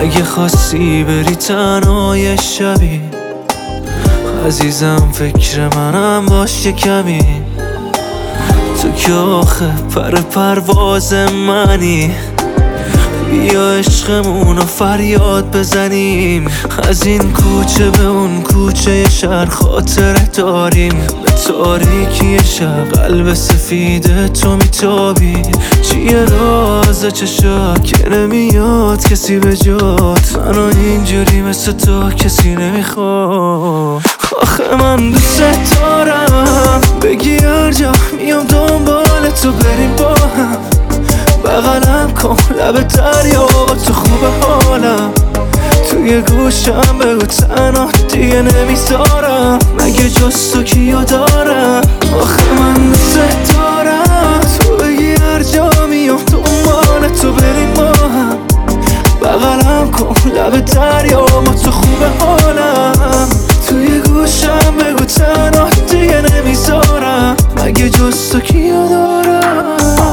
اگه خواستی بری تنها یه شبی، عزیزم فکر منم باش یه کمی. تو که آخه پرواز منی، بیا عشقمونو فریاد بزنیم. از این کوچه به اون کوچه شهر خاطره داریم، به تاریکی شب قلب سفید تو میتابی. چیه راز چشا که نمیاد کسی به جات، منو اینجوری مثل تو کسی نمیخواد. آخه من دوست دارم بگی هر جا میام دنبال تو بریم با هم، بغلم کن لب دریا با تو خوبه حالم. توی گوشم بگو تنها دیگه نمیذارم، مگه جز تو کیو دارم. آخه من دوست دارم تو بگی هر جا میام دنبال تو بریم با هم، بغلم کن لب دریا با تو خوبه حالم. توی گوشم بگو تنها دیگه نمیذارم، مگه جز تو کیو دارم.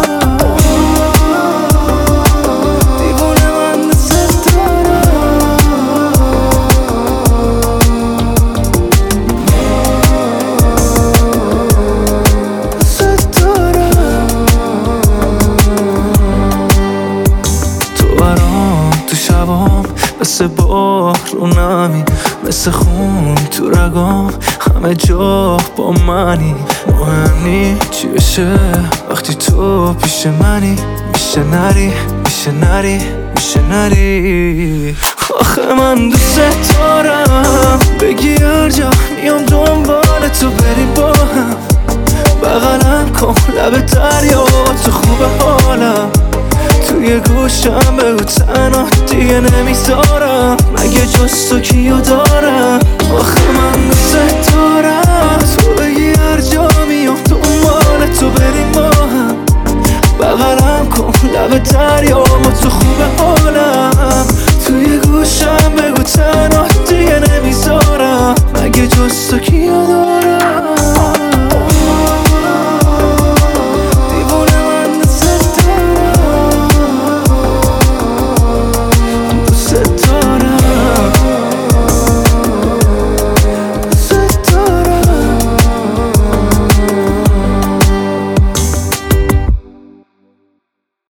مثل بار رو نمی، مثل خون تو رگام، همه جا با منی. مهم نی چی بشه وقتی تو پیش منی، میشه نری میشه نری میشه نری. آخه من دوست دارم بگی هر جا میام دنبال تو بریم با هم، بغلم کن لب دریا تو خوبه حالم. توی گوشم بگو تنها دیگه نمیذارم، مگه جز تو کیو دارم.